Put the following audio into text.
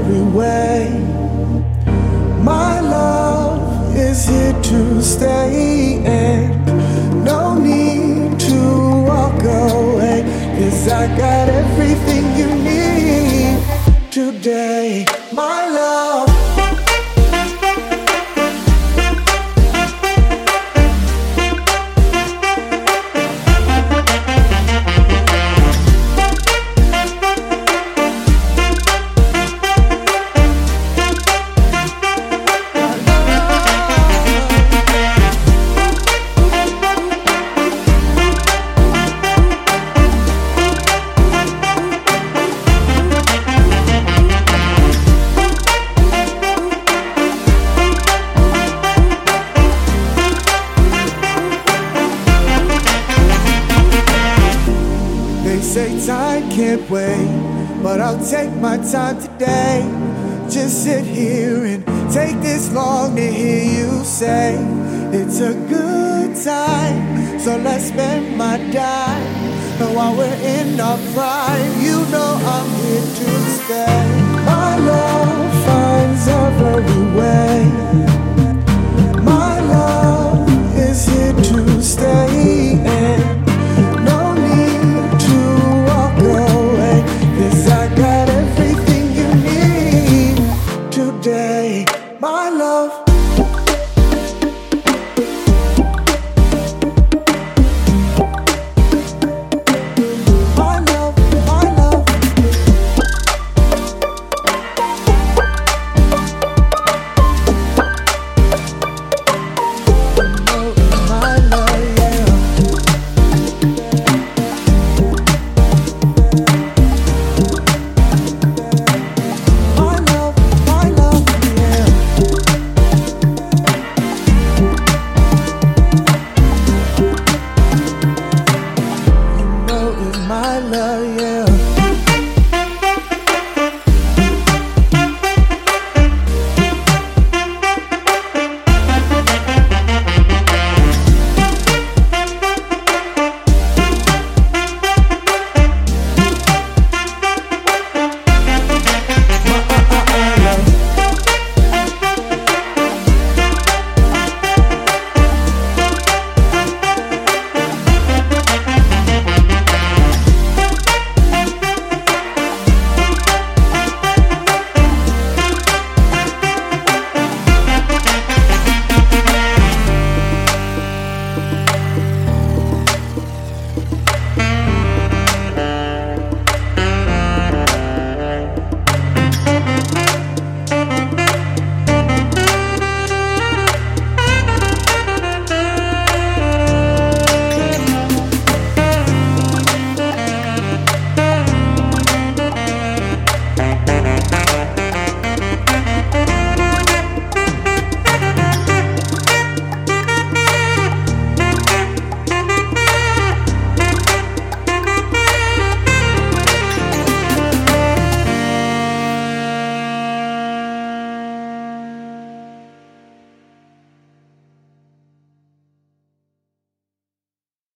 every way. My love is here to stay, and no need to walk away, 'cause I got everything you need today. My love. They say time can't wait, but I'll take my time today. Just sit here and take this long to hear you say it's a good time, so let's spend my time. And while we're in our prime, you know I'm here to stay. My love finds every way. My love is here to stay.